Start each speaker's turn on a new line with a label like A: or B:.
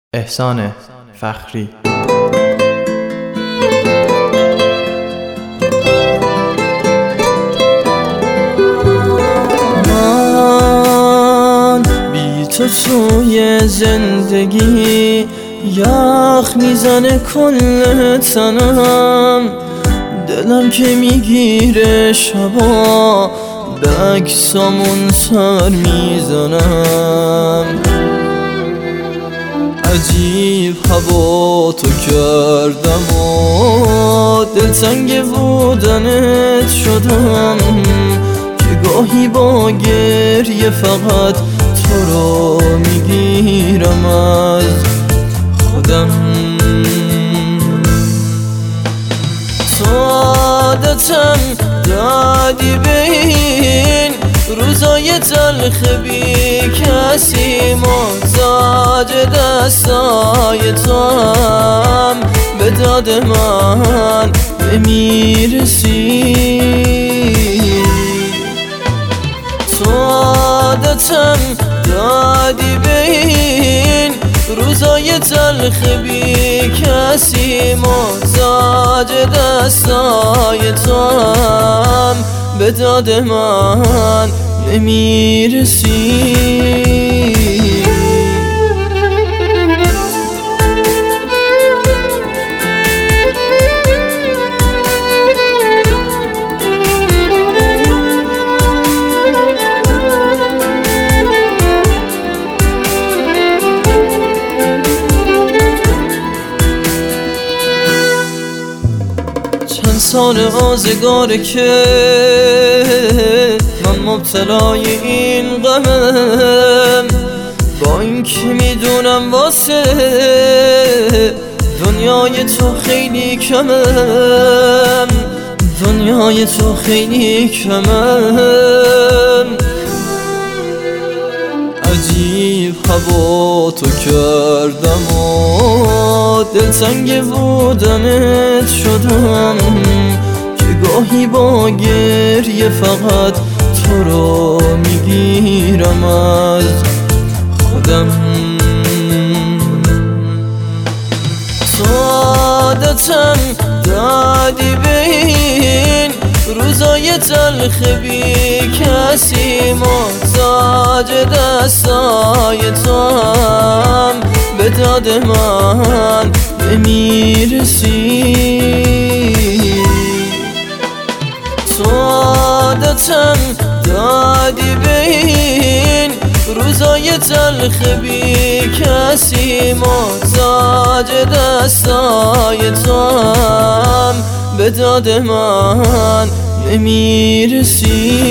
A: احسان فخری.
B: من بی تو توی زندگی یخ میزنه کل تنم، دلم که میگیره شبا به عکسامون سر میزنم. عجیب هوا تو کردم و دلتنگ بودنت شدم، که گاهی با گریه فقط تو رو میگیرم از خودم. تو عادتم دادی به این روزای تلخ بی کسی، محتاج دستای تو هم به داد من نمیرسی. تو عادتم دادی به این روزای تلخ بی کسی، محتاج دستای تو هم به داد من نمیرسی. چند سال آزگاره که من مبتلای این غمم، با این که میدونم واسه دنیای تو خیلی کمم، دنیای تو خیلی کمم. عجیب هوا تو کردم و دلتنگ بودنت شدم، که گاهی با گریه فقط تو رو میگیرم از خودم. تو عادتم دادی به این روزای تلخ بی کسی، محتاج دستای تو هم به داد من نمیرسی. تو عادتم دادی به این روزای تلخ بی کسی، محتاج دستای تو هم به داد من نمیرسی.